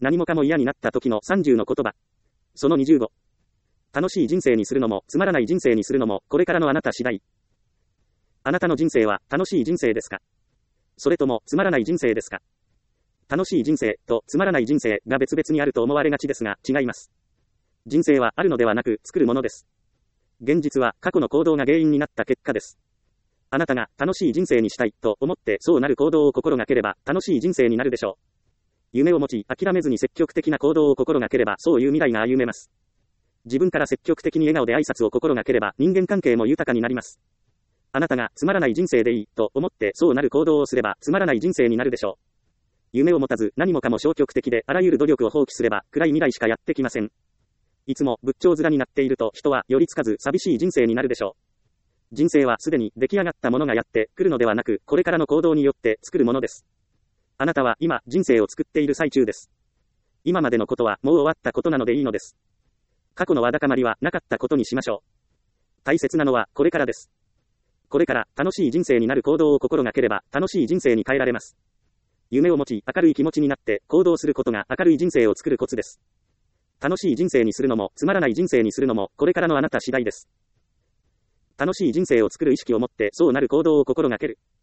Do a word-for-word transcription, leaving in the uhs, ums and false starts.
何もかも嫌になった時のさんじゅうの言葉。そのにじゅうご。楽しい人生にするのも、つまらない人生にするのも、これからのあなた次第。あなたの人生は、楽しい人生ですか？それとも、つまらない人生ですか？楽しい人生とつまらない人生が別々にあると思われがちですが、違います。人生はあるのではなく、作るものです。現実は過去の行動が原因になった結果です。あなたが楽しい人生にしたいと思ってそうなる行動を心がければ楽しい人生になるでしょう。夢を持ち諦めずに積極的な行動を心がければそういう未来が歩めます。自分から積極的に笑顔で挨拶を心がければ人間関係も豊かになります。あなたがつまらない人生でいいと思ってそうなる行動をすればつまらない人生になるでしょう。夢を持たず何もかも消極的であらゆる努力を放棄すれば暗い未来しかやってきません。いつも仏頂面になっていると人は寄りつかず寂しい人生になるでしょう。人生はすでに出来上がったものがやってくるのではなくこれからの行動によって作るものです。あなたは今人生を作っている最中です。今までのことはもう終わったことなのでいいのです。過去のわだかまりはなかったことにしましょう。大切なのはこれからです。これから楽しい人生になる行動を心がければ楽しい人生に変えられます。夢を持ち明るい気持ちになって行動することが明るい人生を作るコツです。楽しい人生にするのもつまらない人生にするのもこれからのあなた次第です。楽しい人生を作る意識を持ってそうなる行動を心がける。